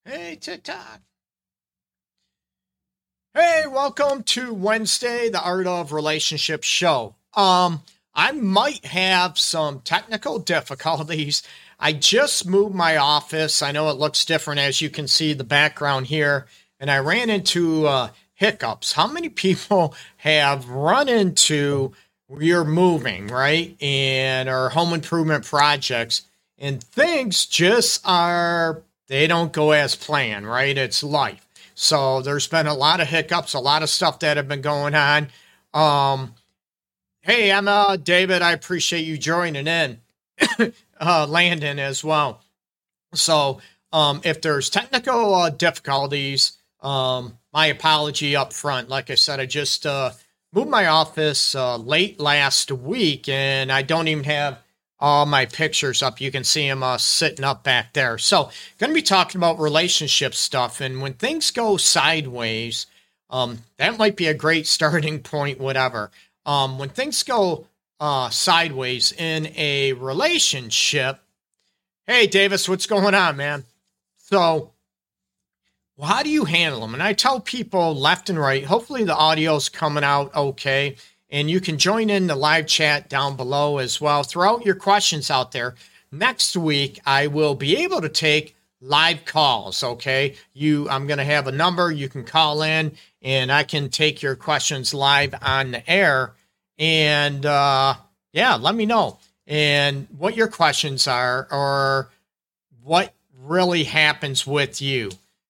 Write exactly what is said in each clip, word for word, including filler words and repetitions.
Hey, TikTok. Hey, welcome to Wednesday, the Art of Relationship show. Um, I might have some technical difficulties. I just moved my office. I know it looks different as you can see the background here, and I ran into uh, hiccups. How many people have run into you're moving, right? And or home improvement projects and things just are, they don't go as planned, right? It's life. So there's been a lot of hiccups, a lot of stuff that have been going on. Um, hey, I'm uh, David. I appreciate you joining in, uh, Landon as well. So um, if there's technical uh, difficulties, um, my apology up front. Like I said, I just uh, moved my office uh, late last week, and I don't even have all my pictures up. You can see them uh, sitting up back there. So going to be talking about relationship stuff. And when things go sideways, um, that might be a great starting point, whatever. Um, when things go uh, sideways in a relationship, hey, Davis, what's going on, man? So well, how do you handle them? And I tell people left and right, hopefully the audio's coming out okay. And you can join in the live chat down below as well. Throw out your questions out there. Next week, I will be able to take live calls, okay? You, I'm going to have a number. You can call in, and I can take your questions live on the air. And, uh, yeah, let me know. And what your questions are or what really happens with you.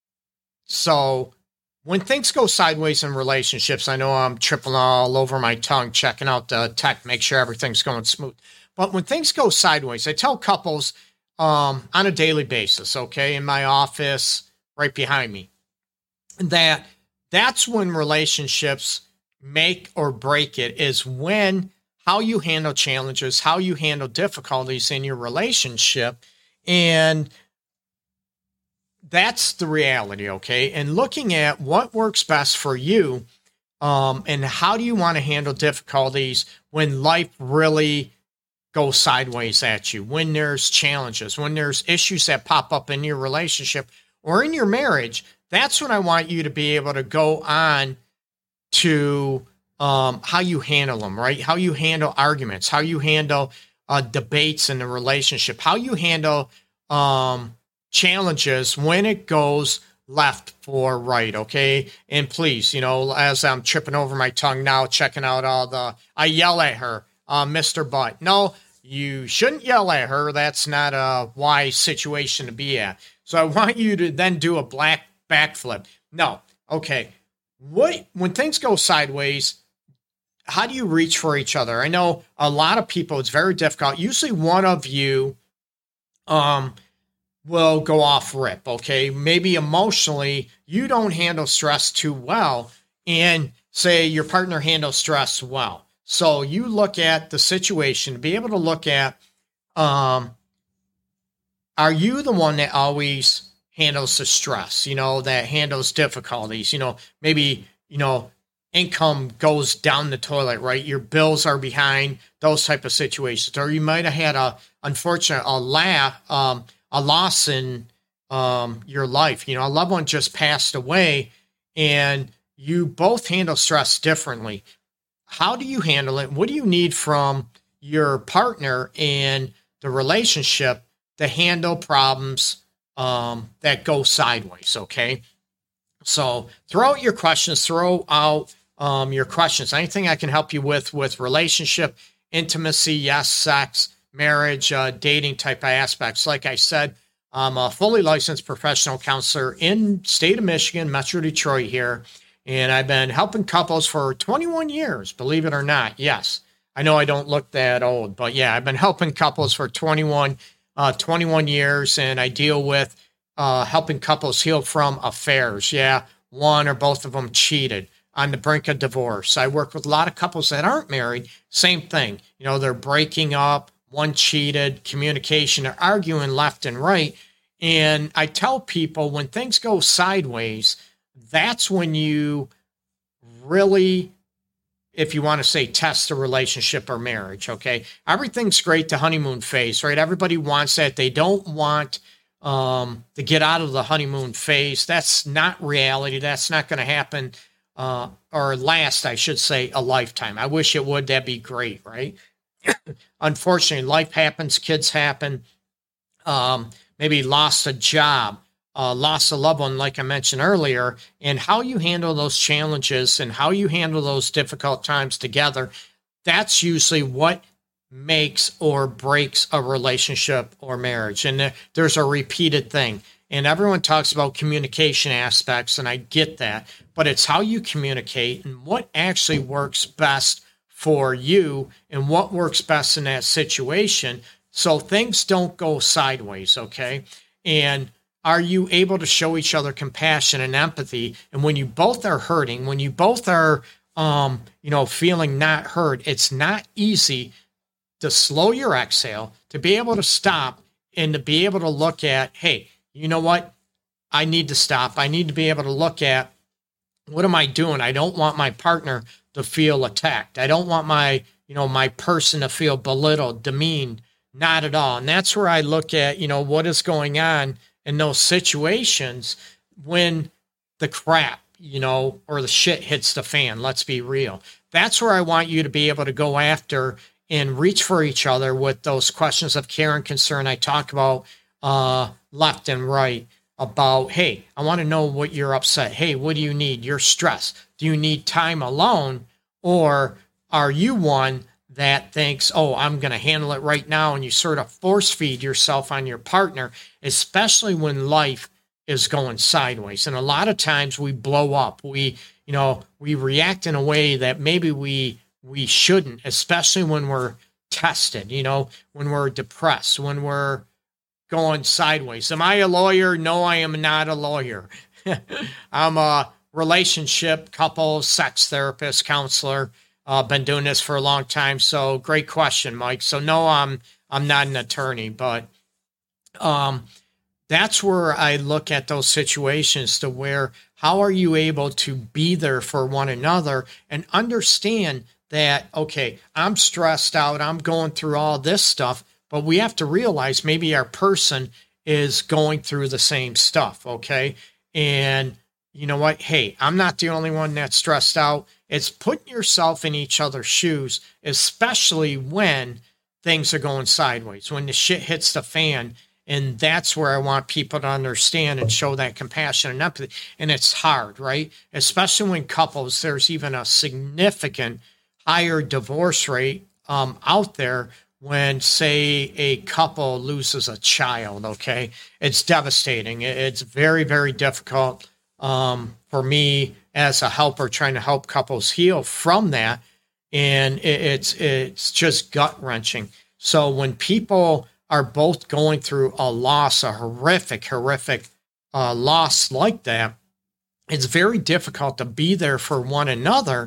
So when things go sideways in relationships, I know I'm tripping all over my tongue, checking out the tech, make sure everything's going smooth. But when things go sideways, I tell couples um, on a daily basis, okay, in my office right behind me, that that's when relationships make or break it, is when how you handle challenges, how you handle difficulties in your relationship. And that's the reality, okay? And looking at what works best for you, um, and how do you want to handle difficulties when life really goes sideways at you, when there's challenges, when there's issues that pop up in your relationship or in your marriage. That's when I want you to be able to go on to um, how you handle them, right? How you handle arguments, how you handle uh, debates in the relationship, how you handle um, challenges when it goes left for right, okay? And please, you know, as I'm tripping over my tongue now, checking out all the, I yell at her, uh, Mister Butt. No, you shouldn't yell at her. That's not a wise situation to be at. So I want you to then do a black backflip. No, okay. What, when things go sideways, how do you reach for each other? I know a lot of people, it's very difficult. Usually one of you, um, will go off rip, okay? Maybe emotionally, you don't handle stress too well, and say your partner handles stress well. So you look at the situation, be able to look at, um, are you the one that always handles the stress, you know, that handles difficulties? You know, maybe, you know, income goes down the toilet, right? Your bills are behind, those type of situations. Or you might have had a, unfortunate, a laugh, um, a loss in um, your life. You know, a loved one just passed away, and you both handle stress differently. How do you handle it? What do you need from your partner in the relationship to handle problems um, that go sideways, okay? So throw out your questions, throw out um, your questions. Anything I can help you with, with relationship, intimacy, yes, sex, marriage, uh, dating type of aspects. Like I said, I'm a fully licensed professional counselor in state of Michigan, Metro Detroit here. And I've been helping couples for twenty-one years, believe it or not. Yes, I know I don't look that old, but yeah, I've been helping couples for twenty-one, uh, twenty-one years. And I deal with uh, helping couples heal from affairs. Yeah, one or both of them cheated, on the brink of divorce. I work with a lot of couples that aren't married. Same thing. You know, they're breaking up, one cheated, communication, they're arguing left and right. And I tell people when things go sideways, that's when you really, if you want to say, test a relationship or marriage, okay? Everything's great, the honeymoon phase, right? Everybody wants that. They don't want um, to get out of the honeymoon phase. That's not reality. That's not going to happen, uh, or last, I should say, a lifetime. I wish it would. That'd be great, right? Unfortunately, life happens, kids happen, um, maybe lost a job, uh, lost a loved one, like I mentioned earlier, and how you handle those challenges and how you handle those difficult times together, that's usually what makes or breaks a relationship or marriage. And there's a repeated thing. And everyone talks about communication aspects, and I get that, but it's how you communicate and what actually works best for you and what works best in that situation so things don't go sideways, okay? And are you able to show each other compassion and empathy? And when you both are hurting, when you both are, um, you know, feeling not heard, it's not easy to slow your exhale, to be able to stop and to be able to look at, hey, you know what? I need to stop. I need to be able to look at, what am I doing? I don't want my partner to feel attacked. I don't want my, you know, my person to feel belittled, demeaned, not at all. And that's where I look at, you know, what is going on in those situations when the crap, you know, or the shit hits the fan. Let's be real. That's where I want you to be able to go after and reach for each other with those questions of care and concern I talk about uh, left and right. About, hey, I want to know what you're upset. Hey, what do you need? You're stressed. Do you need time alone? Or are you one that thinks, oh, I'm going to handle it right now? And you sort of force feed yourself on your partner, especially when life is going sideways. And a lot of times we blow up. We, you know, we react in a way that maybe we, we shouldn't, especially when we're tested, you know, when we're depressed, when we're going sideways. Am I a lawyer? No, I am not a lawyer. I'm a relationship, couple, sex therapist, counselor. Uh, been doing this for a long time. So great question, Mike. So no, I'm I'm not an attorney, but um, that's where I look at those situations to where how are you able to be there for one another and understand that, okay, I'm stressed out. I'm going through all this stuff. But we have to realize maybe our person is going through the same stuff, okay? And you know what? Hey, I'm not the only one that's stressed out. It's putting yourself in each other's shoes, especially when things are going sideways, when the shit hits the fan. And that's where I want people to understand and show that compassion and empathy. And it's hard, right? Especially when couples, there's even a significant higher divorce rate um, out there when, say, a couple loses a child, okay? It's devastating. It's very, very difficult um, for me as a helper trying to help couples heal from that. And it's it's just gut-wrenching. So when people are both going through a loss, a horrific, horrific uh, loss like that, it's very difficult to be there for one another.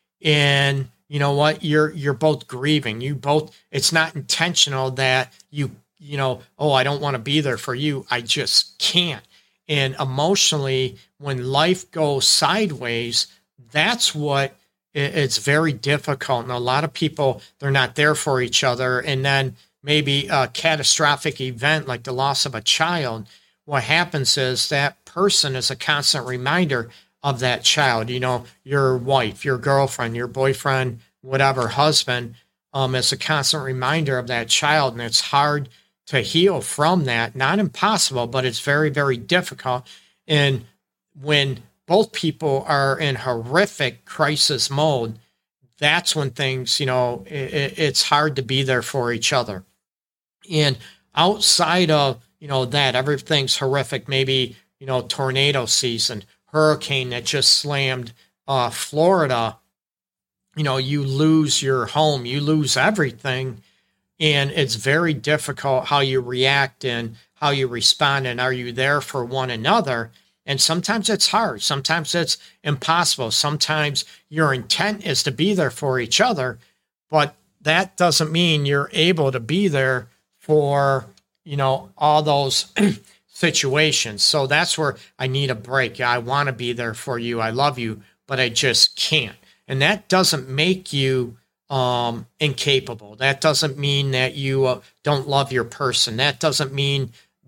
And you know what? You're you're both grieving. You both. It's not intentional that you you know. Oh, I don't want to be there for you. I just can't. And emotionally, when life goes sideways, that's what it's very difficult. And a lot of people, they're not there for each other. And then maybe a catastrophic event like the loss of a child. What happens is that person is a constant reminder of that child, you know, your wife, your girlfriend, your boyfriend, whatever, husband, um, is a constant reminder of that child. And it's hard to heal from that. Not impossible, but it's very, very difficult. And when both people are in horrific crisis mode, that's when things, you know, it, it's hard to be there for each other. And outside of, you know, that, everything's horrific. Maybe, you know, tornado season, hurricane that just slammed uh, Florida, you know, you lose your home, you lose everything. And it's very difficult how you react and how you respond. And are you there for one another? And sometimes it's hard. Sometimes it's impossible. Sometimes your intent is to be there for each other, but that doesn't mean you're able to be there for, you know, all those situations. So that's where I need a break. I want to be there for you. I love you, but I just can't. And that doesn't make you um, incapable. That doesn't mean that you uh, don't love your person. That doesn't mean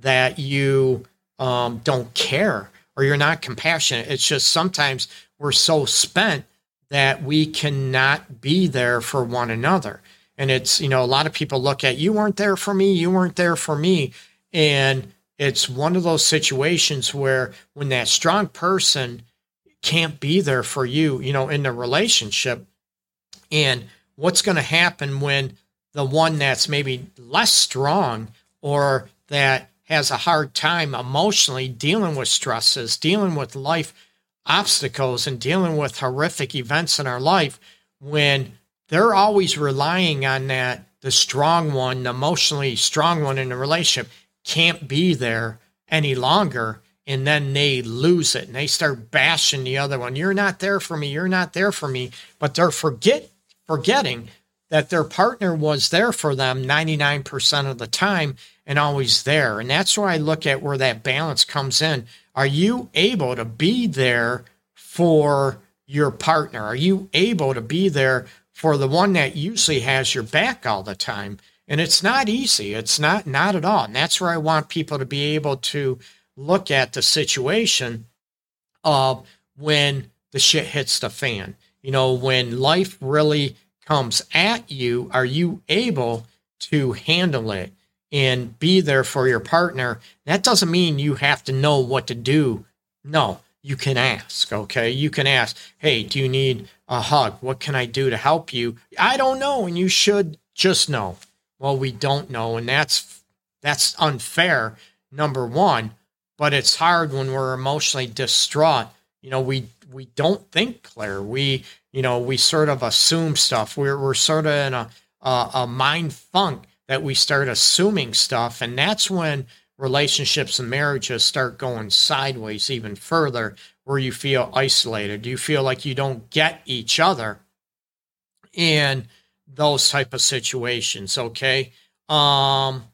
that you um, don't care or you're not compassionate. It's just sometimes we're so spent that we cannot be there for one another. And it's, you know, a lot of people look at, you weren't there for me, you weren't there for me. And it's one of those situations where when that strong person can't be there for you, you know, in the relationship, and what's going to happen when the one that's maybe less strong or that has a hard time emotionally dealing with stresses, dealing with life obstacles, and dealing with horrific events in our life, when they're always relying on that, the strong one, the emotionally strong one in the relationship can't be there any longer, and then they lose it and they start bashing the other one. You're not there for me. You're not there for me. But they're forget forgetting that their partner was there for them ninety-nine percent of the time and always there. And that's where I look at where that balance comes in. Are you able to be there for your partner? Are you able to be there for the one that usually has your back all the time? And it's not easy. It's not, not at all. And that's where I want people to be able to look at the situation of when the shit hits the fan. You know, when life really comes at you, are you able to handle it and be there for your partner? That doesn't mean you have to know what to do. No, you can ask, okay? You can ask, hey, do you need a hug? What can I do to help you? I don't know, and you should just know. Well, we don't know, and that's that's unfair, number one, but it's hard when we're emotionally distraught. You know, we we don't think clear. We, you know, we sort of assume stuff. We're we're sort of in a a, a mind funk that we start assuming stuff, and that's when relationships and marriages start going sideways even further, where you feel isolated. You feel like you don't get each other, and those type of situations. Okay. Um,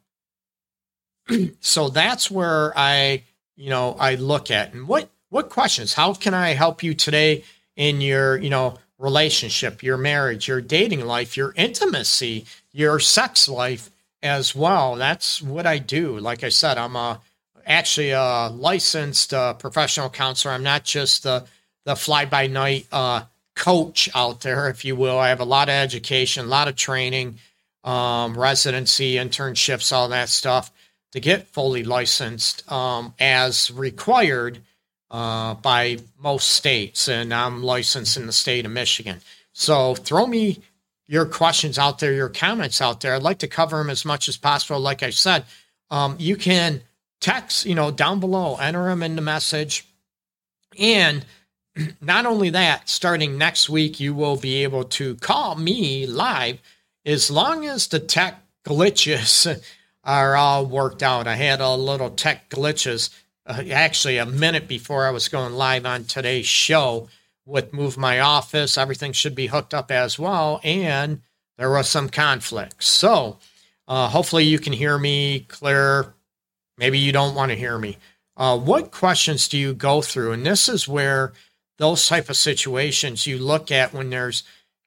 so that's where I, you know, I look at, and what, what questions, how can I help you today in your, you know, relationship, your marriage, your dating life, your intimacy, your sex life as well. That's what I do. Like I said, I'm a, actually a licensed uh, professional counselor. I'm not just the, the fly by night, uh, coach out there, if you will. I have a lot of education, a lot of training, um, residency, internships, all that stuff to get fully licensed um, as required uh, by most states. And I'm licensed in the state of Michigan. So throw me your questions out there, your comments out there. I'd like to cover them as much as possible. Like I said, um, you can text, you know, down below, enter them in the message. And not only that, starting next week, you will be able to call me live as long as the tech glitches are all worked out. I had a little tech glitches uh, actually a minute before I was going live on today's show with Move My Office. Everything should be hooked up as well, and there was some conflicts. So uh, hopefully you can hear me clear. Maybe you don't want to hear me. Uh, what questions do you go through? And this is where those type of situations you look at when there's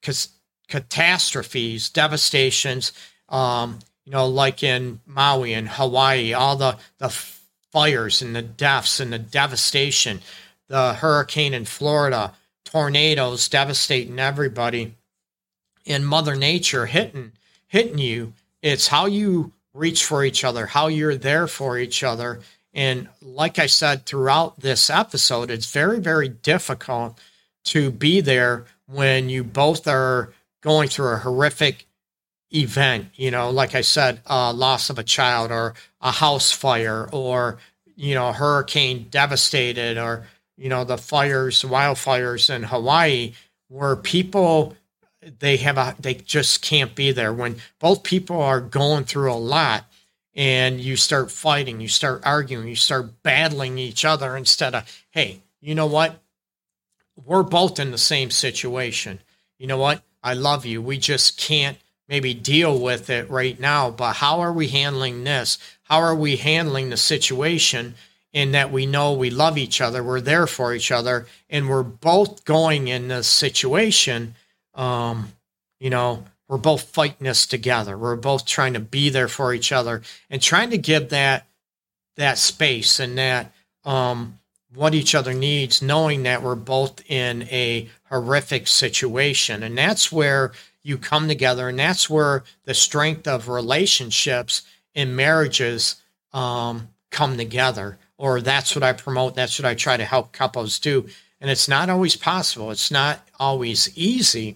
catastrophes, devastations, um, you know, like in Maui and Hawaii, all the, the fires and the deaths and the devastation, the hurricane in Florida, tornadoes devastating everybody, and Mother Nature hitting, hitting you. It's how you reach for each other, how you're there for each other. And like I said, throughout this episode, it's very, very difficult to be there when you both are going through a horrific event. You know, like I said, uh, loss of a child or a house fire or, you know, a hurricane devastated, or, you know, the fires, wildfires in Hawaii, where people, they have a, they just can't be there. When both people are going through a lot, and you start fighting, you start arguing, you start battling each other instead of, hey, you know what? We're both in the same situation. You know what? I love you. We just can't maybe deal with it right now, but how are we handling this? How are we handling the situation in that we know we love each other, we're there for each other, and we're both going in this situation, um, you know, we're both fighting this together. We're both trying to be there for each other and trying to give that that space and that um, what each other needs, knowing that we're both in a horrific situation. And that's where you come together, and that's where the strength of relationships in marriages um, come together. Or that's what I promote. That's what I try to help couples do. And it's not always possible. It's not always easy.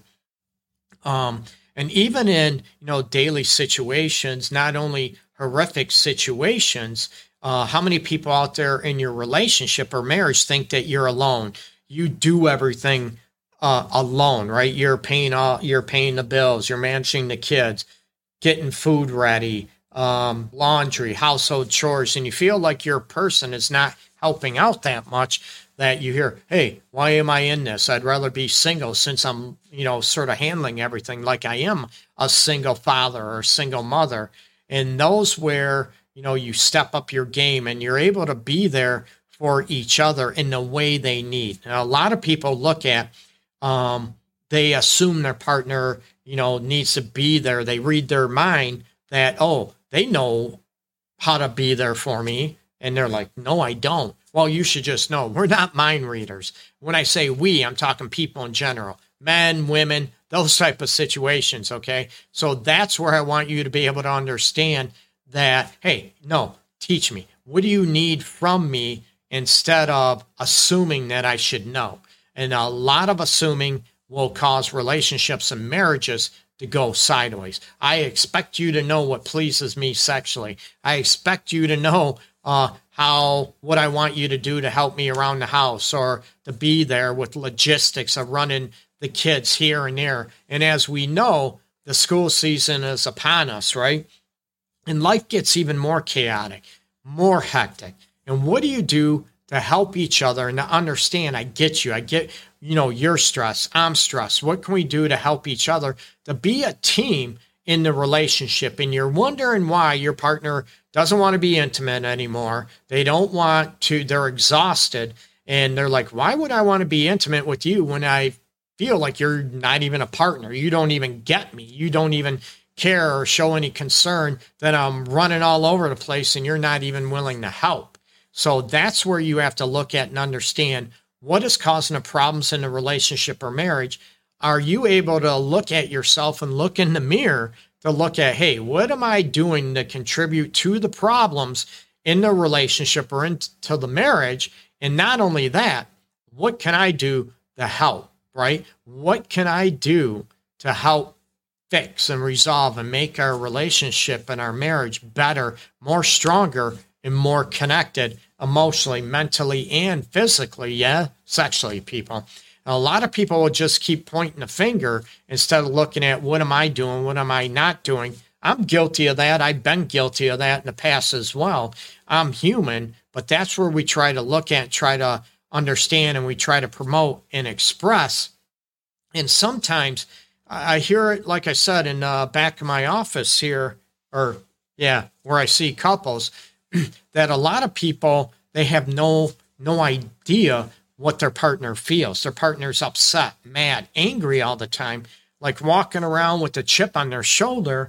Um, and even in, you know, daily situations, not only horrific situations, uh, how many people out there in your relationship or marriage think that you're alone? You do everything uh, alone, right? You're paying all, you're paying the bills, you're managing the kids, getting food ready, um, laundry, household chores, and you feel like your person is not helping out that much, that you hear, hey, why am I in this? I'd rather be single since I'm, you know, sort of handling everything like I am a single father or single mother. And those where, you know, you step up your game and you're able to be there for each other in the way they need. Now, a lot of people look at, um, they assume their partner, you know, needs to be there. They read their mind that, oh, they know how to be there for me. And they're like, no, I don't. Well, you should just know we're not mind readers. When I say we, I'm talking people in general, men, women, those type of situations. Okay. So that's where I want you to be able to understand that, hey, no, teach me. What do you need from me instead of assuming that I should know? And a lot of assuming will cause relationships and marriages to go sideways. I expect you to know what pleases me sexually. I expect you to know uh, how, what I want you to do to help me around the house, or to be there with logistics of running the kids here and there. And as we know, the school season is upon us, right? And life gets even more chaotic, more hectic. And what do you do to help each other and to understand, I get you, I get, you know, you're stressed, I'm stressed. What can we do to help each other to be a team in the relationship? And you're wondering why your partner doesn't want to be intimate anymore. They don't want to, they're exhausted. And they're like, why would I want to be intimate with you when I feel like you're not even a partner? You don't even get me. You don't even care or show any concern that I'm running all over the place and you're not even willing to help. So that's where you have to look at and understand what is causing the problems in the relationship or marriage. Are you able to look at yourself and look in the mirror to look at, hey, what am I doing to contribute to the problems in the relationship or into the marriage? And not only that, what can I do to help, right? What can I do to help fix and resolve and make our relationship and our marriage better, more stronger, and more connected emotionally, mentally, and physically, yeah, sexually, people. A lot of people will just keep pointing the finger instead of looking at what am I doing, what am I not doing. I'm guilty of that. I've been guilty of that in the past as well. I'm human, but that's where we try to look at, try to understand, and we try to promote and express. And sometimes I hear it, like I said, in the back of my office here, or yeah, where I see couples, that a lot of people, they have no no idea what their partner feels. Their partner's upset, mad, angry all the time, like walking around with a chip on their shoulder.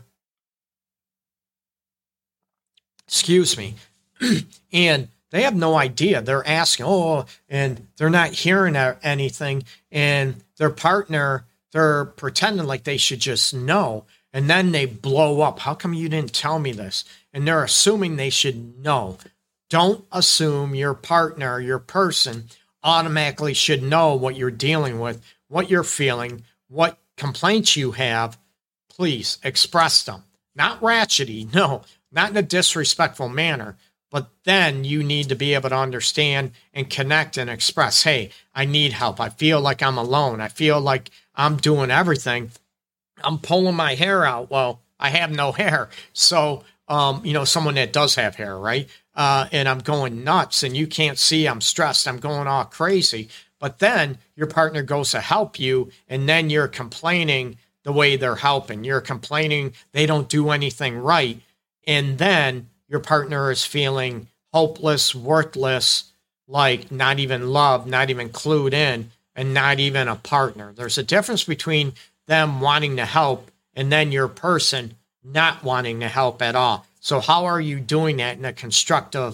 Excuse me. And they have no idea. They're asking, oh, and they're not hearing anything. And their partner, they're pretending like they should just know. And then they blow up. How come you didn't tell me this? And they're assuming they should know. Don't assume your partner, your person, automatically should know what you're dealing with, what you're feeling, what complaints you have. Please express them. Not ratchety, no, not in a disrespectful manner. But then you need to be able to understand and connect and express, hey, I need help. I feel like I'm alone. I feel like I'm doing everything. I'm pulling my hair out. Well, I have no hair. So, um, you know, someone that does have hair, right? Uh, and I'm going nuts and you can't see I'm stressed. I'm going all crazy. But then your partner goes to help you and then you're complaining the way they're helping. You're complaining they don't do anything right. And then your partner is feeling hopeless, worthless, like not even loved, not even clued in, and not even a partner. There's a difference between them wanting to help and then your person not wanting to help at all. So how are you doing that in a constructive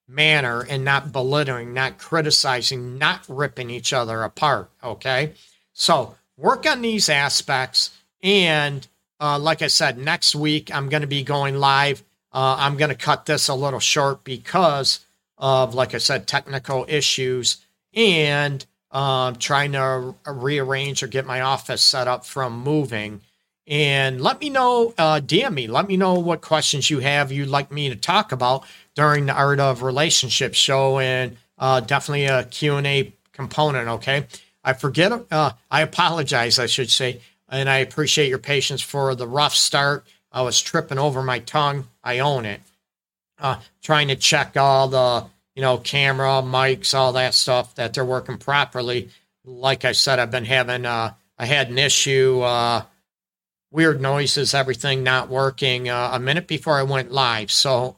manner and not belittling, not criticizing, not ripping each other apart. Okay. So work on these aspects. And uh, like I said, next week, I'm going to be going live. Uh, I'm going to cut this a little short because of, like I said, technical issues and uh, trying to rearrange or get my office set up from moving. And let me know, uh, D M me, let me know what questions you have you'd like me to talk about during the Art of Relationships show, and uh, definitely a Q and A component, okay? I forget, uh, I apologize, I should say, and I appreciate your patience for the rough start. I was tripping over my tongue. I own it. Uh, trying to check all the, you know, camera, mics, all that stuff, that they're working properly. Like I said, I've been having, uh, I had an issue, uh, weird noises, everything not working uh, a minute before I went live. So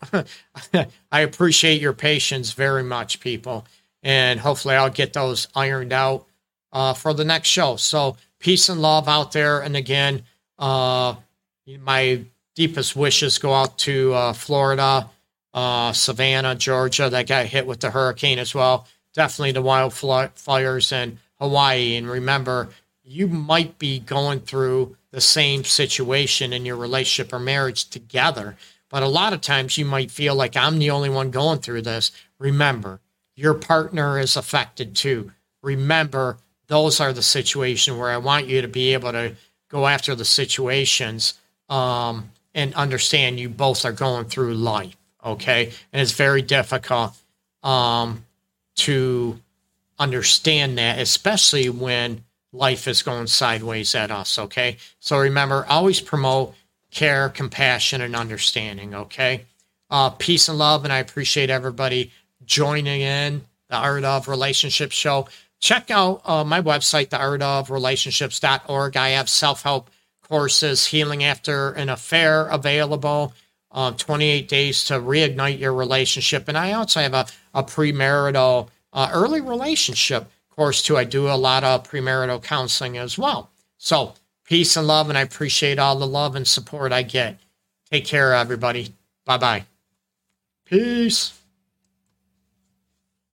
I appreciate your patience very much, people. And hopefully I'll get those ironed out uh, for the next show. So peace and love out there. And again, uh, my deepest wishes go out to uh, Florida, uh, Savannah, Georgia, that got hit with the hurricane as well. Definitely the wildfires in Hawaii. And remember, you might be going through the same situation in your relationship or marriage together. But a lot of times you might feel like I'm the only one going through this. Remember, your partner is affected too. Remember, those are the situations where I want you to be able to go after the situations um, and understand you both are going through life, okay? And it's very difficult um, to understand that, especially when life is going sideways at us, okay? So remember, always promote care, compassion, and understanding, okay? Uh, peace and love, and I appreciate everybody joining in the Art of Relationships show. Check out uh, my website, the art of relationships dot org. I have self-help courses, Healing After an Affair available, uh, twenty-eight days to reignite your relationship. And I also have a, a premarital uh, early relationship course too. I do a lot of premarital counseling as well. So peace and love, and I appreciate all the love and support I get. Take care, everybody. Bye-bye. Peace.